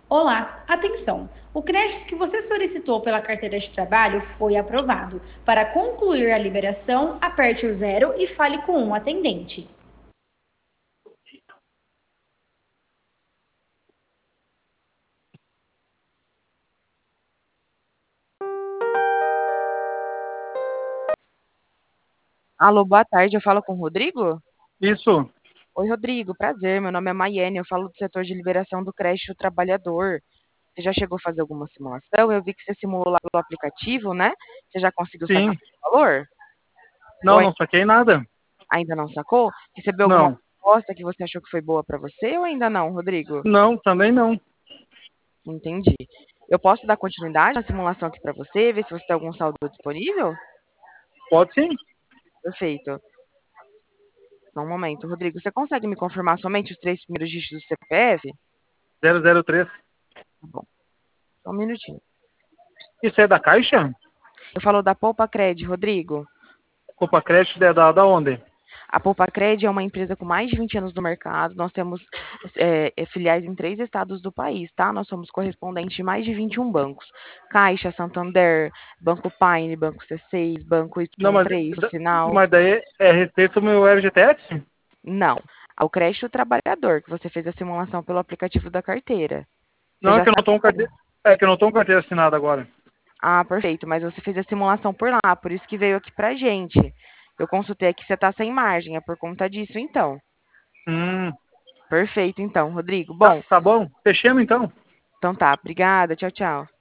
Olá, atenção! O crédito que você solicitou pela carteira de trabalho foi aprovado. Para concluir a liberação, aperte o zero e fale com um atendente. Alô, boa tarde, eu falo com o Rodrigo? Isso, Oi, Rodrigo, prazer, meu nome é Maiane, eu falo do setor de liberação do crédito trabalhador. Você já chegou a fazer alguma simulação? Eu vi que você simulou lá pelo aplicativo, né? Você já conseguiu sacar sim. o valor? Ou Não, não saquei nada. ainda não sacou? Recebeu alguma Não, proposta que você achou que foi boa para você ou ainda não, Rodrigo? não, também não. Entendi. Eu posso dar continuidade na simulação aqui para você, ver se você tem algum saldo disponível? Pode sim. Perfeito. Só um momento, Rodrigo. Você consegue me confirmar somente os três primeiros dígitos do CPF? 003. Tá bom, só um minutinho. Isso é da Caixa? Eu falo da Poupa Cred, Rodrigo. Copa Crédito é da onde? A Poupa Cred é uma empresa com mais de 20 anos no mercado. Nós temos filiais em 3 estados do país, tá? Nós somos correspondentes de mais de 21 bancos. Caixa, Santander, Banco Paine, Banco C6, Banco Não, mas, Y3, Sinal. mas daí é a respeito do meu FGTS? Não. Ao crédito trabalhador, que você fez a simulação pelo aplicativo da carteira. Você Não, é já que eu não tô com sacou? carteira. É que eu não tô com carteira assinada agora. Ah, perfeito. Mas você fez a simulação por lá, por isso que veio aqui pra gente. Eu consultei aqui, você tá sem margem, é por conta disso, então. Hum, Perfeito, então, Rodrigo. tá, Bom, tá bom. Fechemos então. então tá. Obrigada. Tchau, tchau.